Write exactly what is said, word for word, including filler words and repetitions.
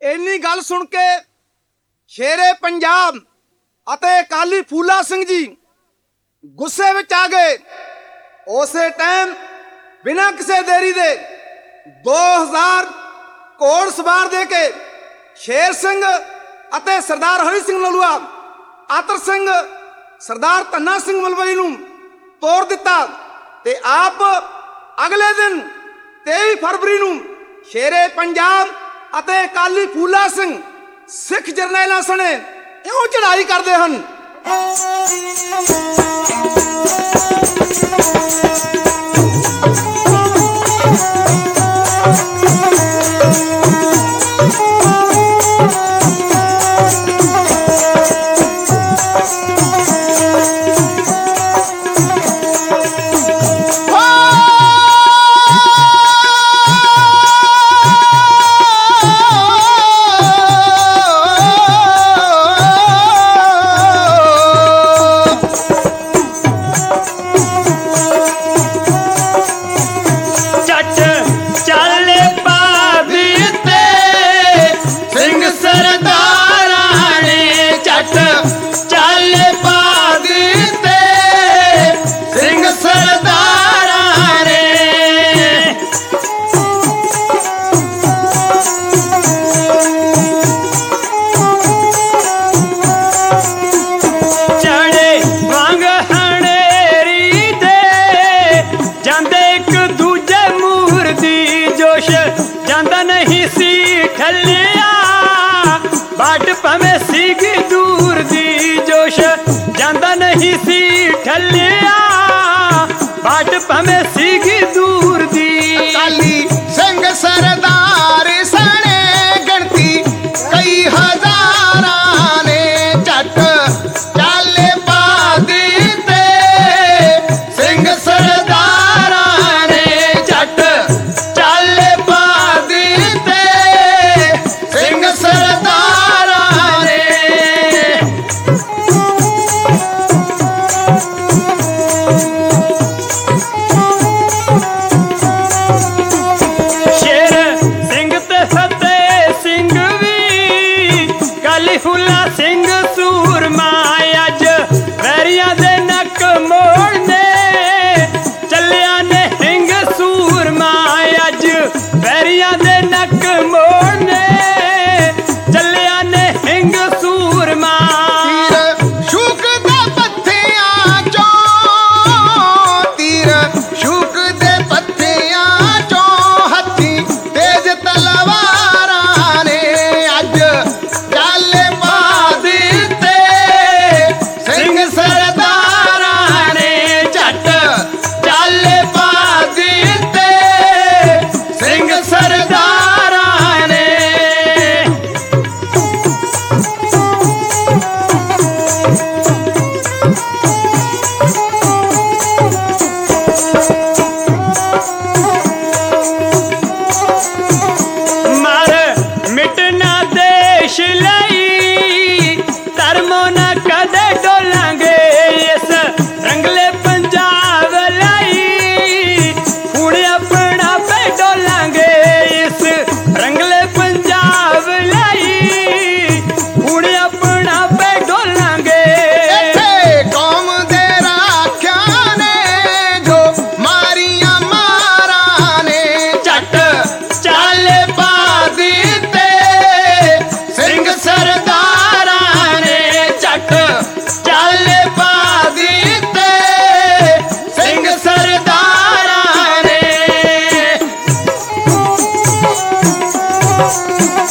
ਇੰਨੀ ਗੱਲ ਸੁਣ ਕੇ ਸ਼ੇਰੇ ਪੰਜਾਬ ਅਤੇ ਅਕਾਲੀ ਫੂਲਾ ਸਿੰਘ ਜੀ ਗੁੱਸੇ ਵਿੱਚ ਆ ਗਏ। ਉਸੇ ਟਾਈਮ ਬਿਨਾਂ ਕਿਸੇ ਦੇਰੀ ਦੇ ਦੋ ਹਜ਼ਾਰ ਘੋੜ ਸਵਾਰ ਦੇ ਕੇ ਸ਼ੇਰ ਸਿੰਘ ਅਤੇ ਸਰਦਾਰ ਹਰੀ ਸਿੰਘ ਨਲੂਆ, ਆਤਰ ਸਿੰਘ, ਸਰਦਾਰ ਧੰਨਾ ਸਿੰਘ ਮਲਵਈ ਨੂੰ ਤੋੜ ਦਿੱਤਾ ਤੇ ਆਪ ਅਗਲੇ ਦਿਨ ਤੇਈ ਫਰਵਰੀ ਨੂੰ ਸ਼ੇਰੇ ਪੰਜਾਬ ਅਤੇ ਅਕਾਲੀ ਫੂਲਾ ਸਿੰਘ ਸਿੱਖ ਜਰਨੈਲਾਂ ਸਣੇ ਇਉਂ ਚੜ੍ਹਾਈ ਕਰਦੇ ਹਨ। ਭਾਵੇਂ ਸੀਗੀ ਦੂਰ ਦੀ ਜੋਸ਼ ਜਾਂਦਾ ਨਹੀਂ ਸੀ ਠੱਲਿਆ, ਬਾਟ ਭਾਵੇਂ ਸੀਗੀ ਦੂਰ ਦੀ। ਅਕਾਲੀ ਸਿੰਘ ਸਰਦਾਰ ਸਣੇ ਗਿਣਤੀ ਕਈ ਹਜ਼ਾਰਾਂ ਨੇ, ਝੱਟ ਚਾਲੇ ਪਾ ਦਿੱਤੇ ਸਿੰਘ ਸਰਦਾਰਾਂ ਨੇ, ਝੱਟ ਚਾਲੇ ਪਾ ਦਿੱਤੇ ਸਿੰਘ ਸਰਦਾਰਾਂ। ਫੂਲਾ ਸਿੰਘ ਸੂਰਮਾ ਅੱਜ ਵੈਰੀਆਂ ਦੇ ਨੱਕ ਮੋੜਨੇ ਚੱਲਿਆ ਨੇ ਹਿੰਗ ਸੂਰਮਾ ਅੱਜ ਵੈਰੀਆਂ ਦੇ ਨੱਕ ਮੋੜਨੇ ਚੱਲਿਆ ਨੇ ਹਿੰਗ ਸੂਰਮਾ। ਤੀਰ ਸ਼ੂਕ ਦੇ ਪੱਥਿਆਂ ਚੋਂ, ਤੀਰ ਸ਼ੂਕ ਦੇ ਪੱਥਿਆਂ ਚੋਂ ਹੱਥੀ ਤੇਜ ਤਲਵਾਰਾਂ ਨੇ, ਅੱਜ ਚਾਲੇ ਪਾ ਦਿੱਤੇ ਸਿੰਘ ਸਰਦਾਰਾਂ ਨੇ, ਝੱਟ ਚਾਲੇ ਪਾ ਦਿੱਤੇ ਸਿੰਘ ਸਰਦਾਰਾਂ ਨੇ। ਮਰ ਮਿਟਣਾ ਦੇਸ਼ ਲਈ ਧਰਮੋਂ ਨਾ ਕਦੇ ਡੋਲਾਂਗੇ, ਇਸ ਰੰਗਲੇ ਪੰਜਾਬ ਲਈ ਹੁਣ ਆਪਣਾ ਪੈ ਡੋਲਾਂਗੇ, ਇਸ ਰੰਗਲੇ ਪੰਜਾਬ ਲਈ ਹੁਣ ਆਪਣਾ ਪੈ ਡੋਲਾਂਗੇ। ਇੱਥੇ ਕੌਮ ਦੇ ਰਾਖਿਆਂ ਨੇ ਜੋ ਮਾਰੀਆਂ ਮਾਰਾਂ ਨੇ, ਝੱਟ ਚਾਲੇ ਪਾ ਦਿੱਤੇ ਸਿੰਘ ਸਰਦਾਰਾਂ ਨੇ, ਝੱਟ ਚਾਲੇ ਪਾ ਦਿੱਤੇ ਸਿੰਘ ਸਰਦਾਰਾਂ ਨੇ।